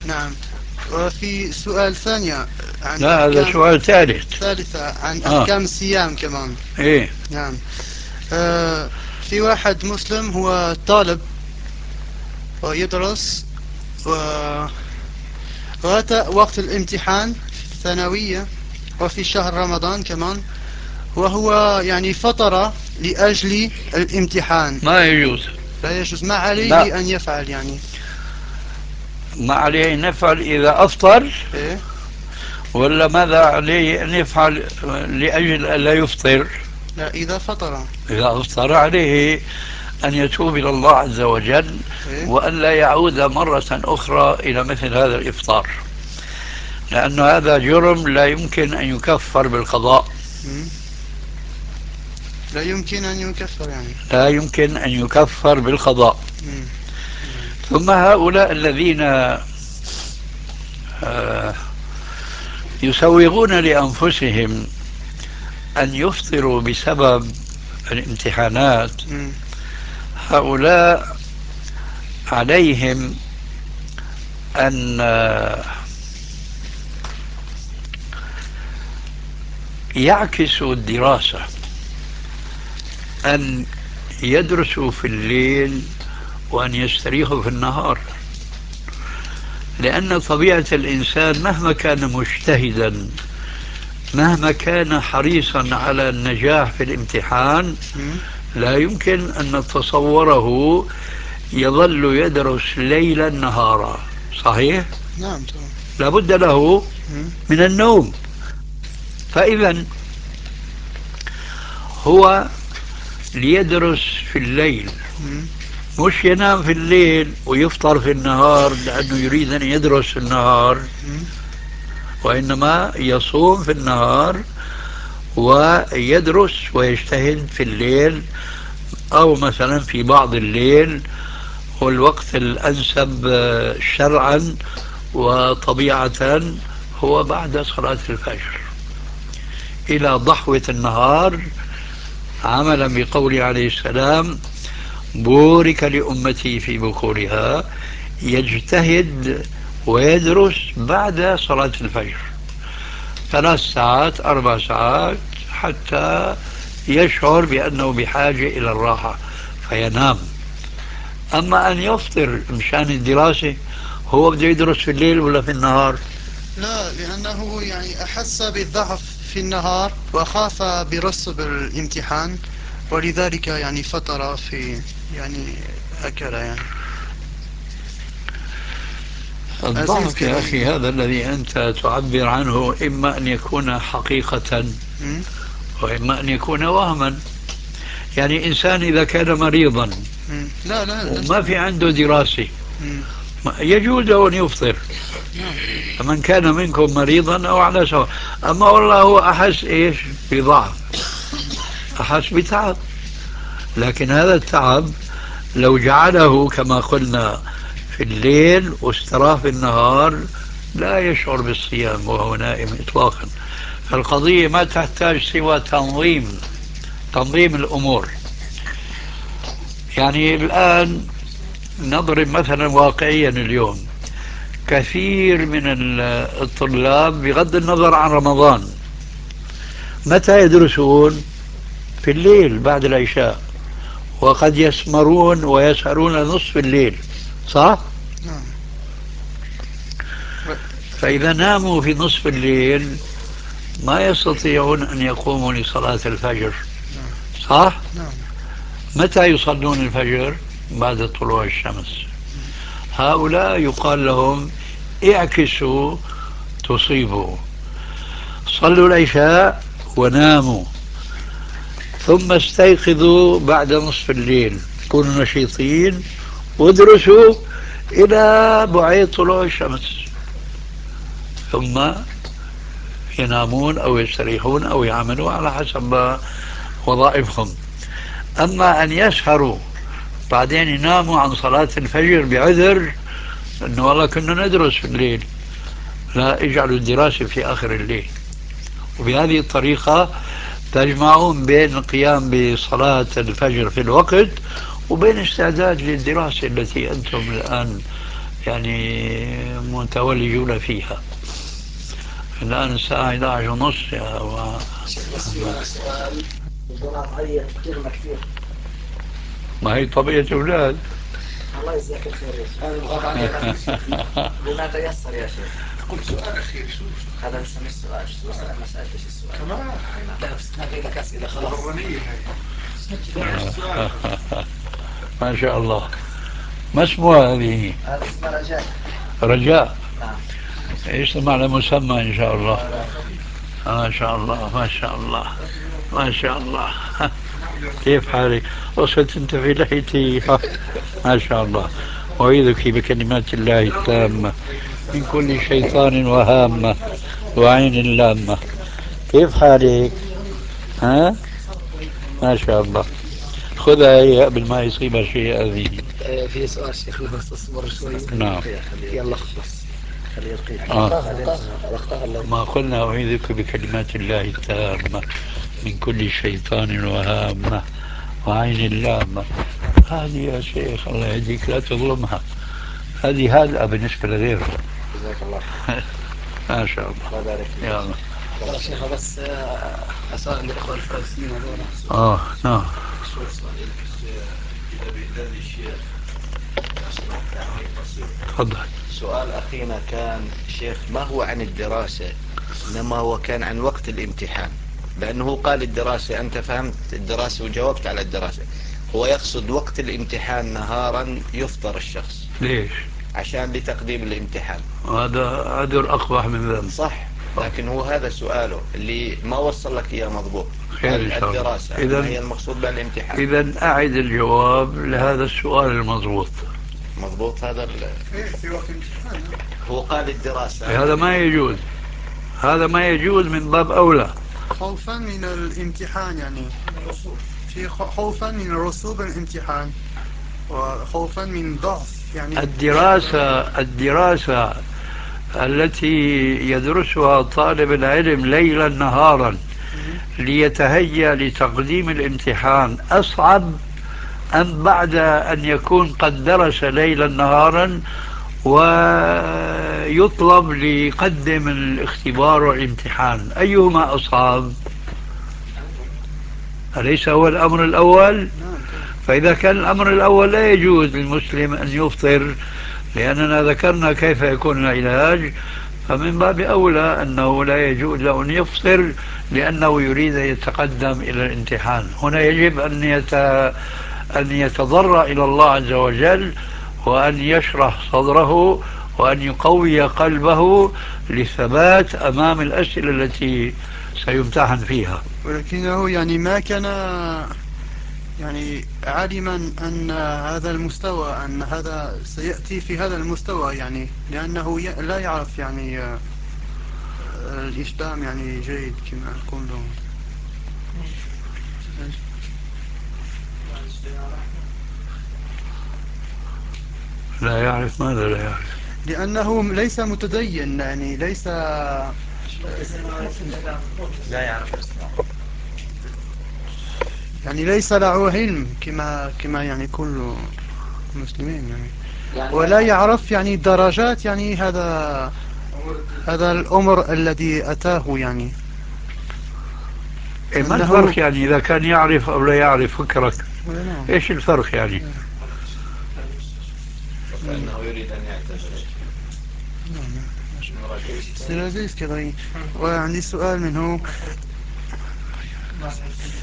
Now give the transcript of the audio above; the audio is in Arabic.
نعم. وفي سؤال ثانية عن لا، هذا أحكام سؤال ثالث. ثالثة عن آه. أحكام الصيام كمان. إيه. نعم. في واحد مسلم هو طالب ويدرس، و... وأتى وقت الامتحان في الثانوية وفي شهر رمضان كمان، وهو يعني فطر لأجل الامتحان. ما يجوز. لا يجوز، ما لا، عليه أن يفعل يعني؟ ما عليه أن يفعل إذا أفطر، إيه؟ ولا ماذا عليه أن يفعل لأجل أن لا يفطر؟ لا، إذا فطر. إذا أفطر عليه أن يتوب إلى الله عز وجل، إيه؟ وأن لا يعود مرة أخرى إلى مثل هذا الإفطار، لأن هذا جرم لا يمكن أن يكفر بالقضاء. مم. لا يمكن أن يكفر يعني. لا يمكن أن يكفر بالقضاء. مم. نعم. ثم هؤلاء الذين آه، يسوغون لأنفسهم أن يفطروا بسبب الامتحانات، مم. هؤلاء عليهم أن يعكسوا الدراسة، أن يدرسوا في الليل وأن يستريحوا في النهار، لأن طبيعة الإنسان مهما كان مجتهدا، مهما كان حريصا على النجاح في الامتحان، مم. لا يمكن أن نتصوره يظل يدرس ليلا نهارا. صحيح؟ نعم طبعا. لابد له مم. من النوم. فإذا هو ليدرس في الليل، مم. مش ينام في الليل ويفطر في النهار لأنه يريد أن يدرس في النهار، مم. وإنما يصوم في النهار ويدرس ويجتهد في الليل، أو مثلا في بعض الليل. والوقت الأنسب شرعا وطبيعة هو بعد صلاة الفجر إلى ضحوة النهار، عملا بقوله عليه السلام: بورك لأمتي في بكورها. يجتهد ويدرس بعد صلاة الفجر 3 ساعات 4 ساعات، حتى يشعر بأنه بحاجة إلى الراحة فينام. أما أن يفطر مشان الدراسة، هو بده يدرس في الليل ولا في النهار؟ لا، لأنه يعني أحس بالضعف في النهار وخاف برسب الامتحان، ولذلك يعني فطر في، يعني أكل يعني. عزيز الضعف يا أخي كريم. هذا الذي أنت تعبر عنه إما أن يكون حقيقة مم. وإما أن يكون وهما. يعني إنسان إذا كان مريضا مم. لا لا، لست وما في مريض. عنده دراسة، مم. يجوز له أن يفطر. نعم. فمن كان منكم مريضا أو على سفر. أما والله هو أحس إيش؟ بضعف، أحس بتعب، لكن هذا التعب لو جعله كما قلنا في الليل واستراح في النهار، لا يشعر بالصيام وهو نائم إطلاقا. فالقضية ما تحتاج سوى تنظيم الأمور. يعني الآن نضرب مثلا واقعيا اليوم، كثير من الطلاب بغض النظر عن رمضان متى يدرسون؟ في الليل بعد العشاء، وقد يسمرون ويسهرون نصف الليل. صح؟ نعم. فإذا ناموا في نصف الليل ما يستطيعون أن يقوموا لصلاة الفجر. نعم. صح؟ نعم. متى يصلون الفجر؟ بعد طلوع الشمس. هؤلاء يقال لهم: اعكسوا تصيبوا، صلوا العشاء وناموا، ثم استيقظوا بعد نصف الليل، كونوا نشيطين وادرسوا إلى بعيد طلوع الشمس، ثم ينامون أو يستريحون أو يعملوا على حسب وظائفهم. أما أن يسهروا بعدين يناموا عن صلاة الفجر بعذر أنه والله كنا ندرس في الليل، لا، اجعلوا الدراسة في آخر الليل. وبهذه الطريقة تجمعون بين القيام بصلاة الفجر في الوقت وبين استعداد للدراسة التي أنتم الآن يعني متولجون فيها. الآن الساعة 11 ونص يا شيخ بس في هنا سؤال. البنات عيط كثير كثير. ما هي طبيعة الأولاد. الله يجزاك الخير يا شيخ. هذا الغرض علينا في شيخ. بما تيسر يا شيخ. قلت سؤال أخير شو هذا لسه مش سؤال. سؤال ما سألتش السؤال كمان. لا بس ما في لك أسئلة خلاص. غرانية هاي. ما شاء الله. ما اسمها هذه؟ هذا اسمه رجاء. رجاء. نعم. يسمع على مسمى إن شاء الله. ما شاء الله ما شاء الله ما شاء الله. كيف حالك؟ وصلت أنت في لحيتي. ما شاء الله. أعيذك بكلمات الله التامة من كل شيطان وهامة وعين لامة. كيف حالك؟ ها؟ ما شاء الله. خذها هي قبل ما يصيبها شيء هذه. في سؤال شيخنا بس اصبر شوي. نعم. يلا خلص. خليه يلقيها. ما قلنا أعيذك بكلمات الله التامة من كل شيطان وهامة وعين لامة. هذه يا شيخ الله يهديك لا تظلمها. هذه هادئة بالنسبة لغيره. جزاك الله خير. ما شاء الله. الله يبارك فيك. يلا. يا شيخ بس اسال الاخوه الفلسطينيين هذول. نعم. شو السؤال لك؟ اذا باذن الشيخ تعليق بسيط. تفضل. سؤال اخينا كان شيخ ما هو عن الدراسه، انما هو كان عن وقت الامتحان، لانه قال الدراسه انت فهمت الدراسه وجاوبت على الدراسه. هو يقصد وقت الامتحان نهارا يفطر الشخص. ليش؟ عشان لتقديم الامتحان. هذا عذر أقبح من ذنب. صح. لكن هو هذا سؤاله اللي ما وصل لك إياه مضبوط. خير إن شاء الله. الدراسة ما هي المقصود بالامتحان. إذا أعد الجواب لهذا السؤال المضبوط. مضبوط هذا في وقت الامتحان. هو قال الدراسة. هذا ما يجوز. هذا ما يجوز من باب أولى. خوفا من الامتحان يعني في خوفا من رسوب الامتحان وخوفا من ضعف يعني الدراسة التي يدرسها طالب العلم ليلا نهارا ليتهيأ لتقديم الامتحان أصعب أم بعد أن يكون قد درس ليلا نهارا ويطلب ليقدم الاختبار والامتحان؟ أيهما أصعب؟ أليس هو الأمر الأول؟ فإذا كان الأمر الأول لا يجوز للمسلم أن يفطر لأننا ذكرنا كيف يكون العلاج، فمن باب أولى أنه لا يجوز له أن يفطر لأنه يريد أن يتقدم إلى الامتحان. هنا يجب أن يتضرع إلى الله عز وجل وأن يشرح صدره وأن يقوي قلبه للثبات أمام الأسئلة التي سيمتحن فيها. ولكنه يعني ما كان يعني عالما أن هذا المستوى أن هذا سيأتي في هذا المستوى يعني لأنه لا يعرف يعني الإسلام يعني جيد كما كله. لا يعرف ماذا لا يعرف؟ لأنه ليس متدين يعني ليس لا يعرف الإسلام. يعني ليس له علم كما يعني كل المسلمين يعني ولا يعرف يعني درجات يعني هذا الأمر الذي أتاه يعني إيه ما أنه الفرق يعني إذا كان يعرف أو لا يعرف فكرك؟ نعم. إيش الفرق يعني؟ فإنه يريد أن يعتذر. وعندي سؤال منه